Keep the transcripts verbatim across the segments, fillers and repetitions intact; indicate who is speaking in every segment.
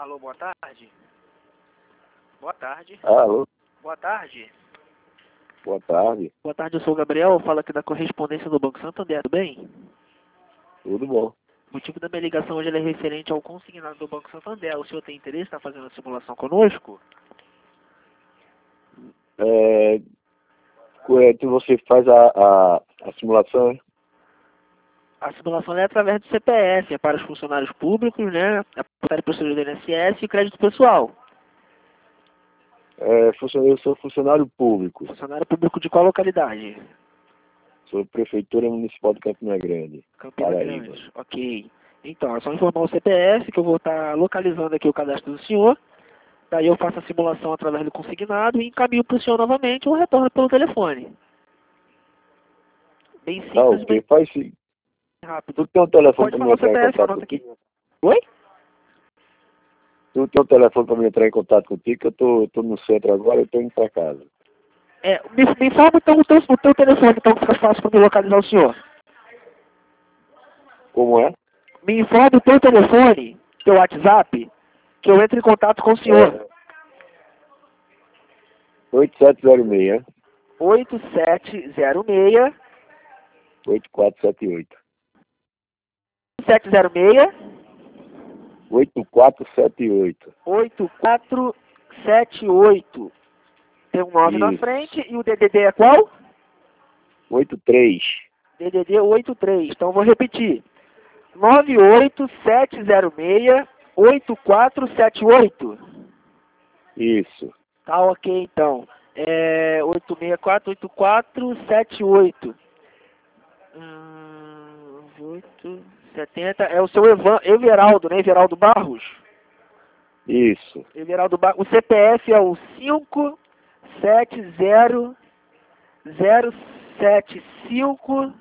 Speaker 1: Alô, boa tarde. Boa tarde.
Speaker 2: Alô,
Speaker 1: Boa tarde.
Speaker 2: boa tarde.
Speaker 1: Boa tarde, eu sou o Gabriel, falo aqui da correspondência do Banco Santander, tudo bem?
Speaker 2: Tudo bom?
Speaker 1: O motivo da minha ligação hoje é referente ao consignado do Banco Santander. O senhor tem interesse em estar fazendo a simulação conosco?
Speaker 2: É, é, que você faz a, a, a simulação, né?
Speaker 1: A simulação é através do C P F, é para os funcionários públicos, né? É para o procedimento do I N S S e crédito pessoal.
Speaker 2: É, funcionário, eu sou funcionário público,
Speaker 1: Funcionário público de qual localidade?
Speaker 2: sou Prefeitura Municipal de Campina Grande,
Speaker 1: Campina
Speaker 2: Paraíba.
Speaker 1: Grande. Ok. Então, é só informar o C P F que eu vou estar localizando aqui o cadastro do senhor. Daí eu faço a simulação através do consignado e encaminho para o senhor novamente ou retorno pelo telefone. Bem
Speaker 2: Tá
Speaker 1: simples,
Speaker 2: ok,
Speaker 1: bem
Speaker 2: faz sim.
Speaker 1: rápido.
Speaker 2: Tu tem um telefone
Speaker 1: Pode
Speaker 2: para me
Speaker 1: falar o
Speaker 2: entrar em
Speaker 1: C P F,
Speaker 2: contato
Speaker 1: anota aqui.
Speaker 2: contigo?
Speaker 1: Oi?
Speaker 2: Tu tem um telefone para me entrar em contato contigo, que eu tô, tô no centro agora, eu tô indo para casa.
Speaker 1: É, me, me informa então o teu, o teu telefone, então, que fica fácil para me localizar o senhor.
Speaker 2: Como é?
Speaker 1: Me informa o teu telefone, teu WhatsApp, que eu entro em contato com o senhor.
Speaker 2: É oito sete zero seis,
Speaker 1: oito sete zero seis,
Speaker 2: oito quatro sete oito.
Speaker 1: sete zero seis,
Speaker 2: oito quatro sete oito.
Speaker 1: oito quatro sete oito. Tem um nove na
Speaker 2: Isso.
Speaker 1: frente e o D D D é qual?
Speaker 2: oito três.
Speaker 1: D D D oitenta e três. Então eu vou repetir. nove oito sete zero seis, oito quatro sete oito.
Speaker 2: Isso.
Speaker 1: Tá ok então. É oito seis quatro oito quatro sete oito. Hum, oito setenta. É o seu Evan, Everaldo, né? Everaldo Barros?
Speaker 2: Isso.
Speaker 1: Everaldo Barros. O C P F é o cinco sete zero zero sete cinco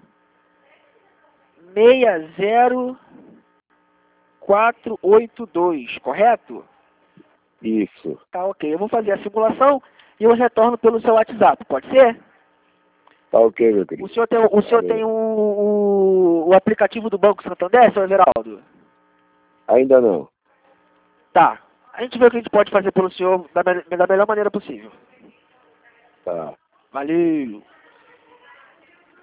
Speaker 1: seis zero quatro oito dois, correto?
Speaker 2: Isso.
Speaker 1: Tá ok. Eu vou fazer a simulação e eu retorno pelo seu WhatsApp, pode ser?
Speaker 2: Tá ok, meu
Speaker 1: O
Speaker 2: querido.
Speaker 1: senhor tem, o, senhor
Speaker 2: Valeu.
Speaker 1: tem o, o, o aplicativo do Banco Santander, seu Everaldo?
Speaker 2: Ainda não.
Speaker 1: Tá. A gente vê o que a gente pode fazer pelo senhor da, me- da melhor maneira possível.
Speaker 2: Tá.
Speaker 1: Valeu.